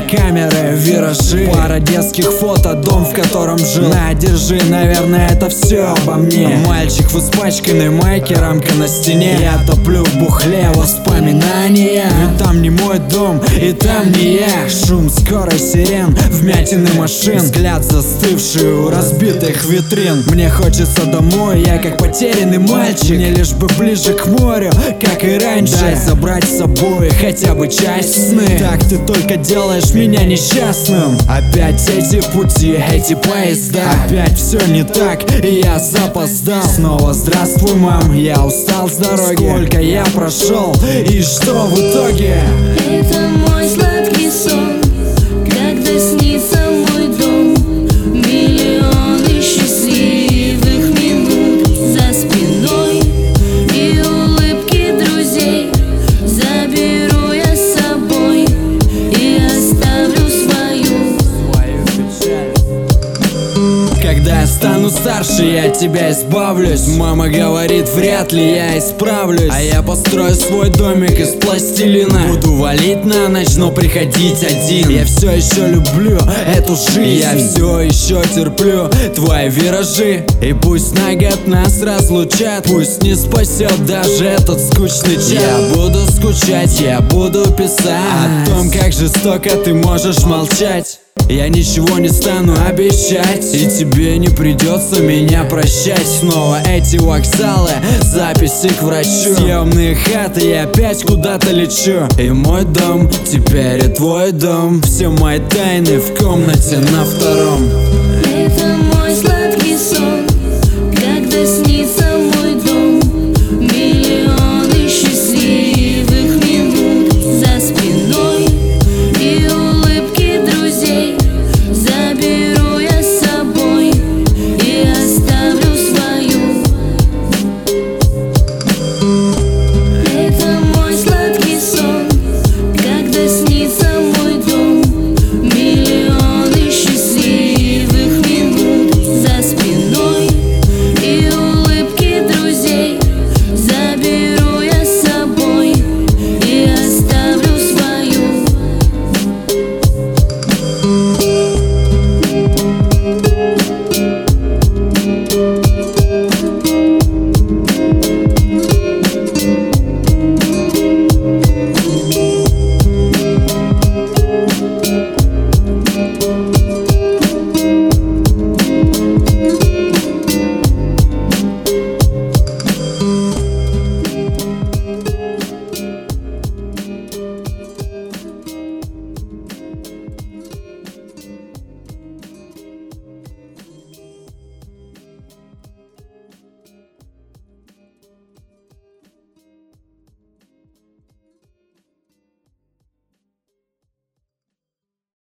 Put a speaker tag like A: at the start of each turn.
A: камеры, виражи, пара детских фото, дом, в котором жил. На, держи, наверное, это все обо мне. Мальчик в испачканной майке, рамка на стене. Я топлю в бухле воспоминания. И там не мой дом, и там не я. Шум скорой сирен, вмятины машин, взгляд застывший у разбитых витрин. Мне хочется домой, я как потерянный мальчик. Мне лишь бы ближе к морю, как и раньше. Дай забрать с собой хотя бы часть сны. Так ты только делаешь меня несчастным. Опять эти пути, эти поезда. Опять все не так, и я запоздал. Снова здравствуй, мам, я устал с дороги. Сколько я прошел, и что в итоге?
B: Это мой сладкий сон, когда снится мой дом. Миллионы счастливых минут за спиной и улыбки друзей. Заберу я с собой и оставлю свою
A: печаль. Когда я стану старше, я от тебя избавлюсь. Мама говорит, вряд ли я исправлюсь. А я построю свой домик из пластилина. Буду валить на ночь, но приходить один. Я все еще люблю эту жизнь. Я все еще терплю твои виражи. И пусть на год нас разлучат, пусть не спасет даже этот скучный час. Я буду скучать, я буду писать о том, как жестоко ты можешь молчать. Я ничего не стану обещать, и тебе не придется меня прощать. Снова эти вокзалы, записи к врачу, съемные хаты, я опять куда-то лечу. И мой дом теперь и твой дом. Все мои тайны в комнате на втором.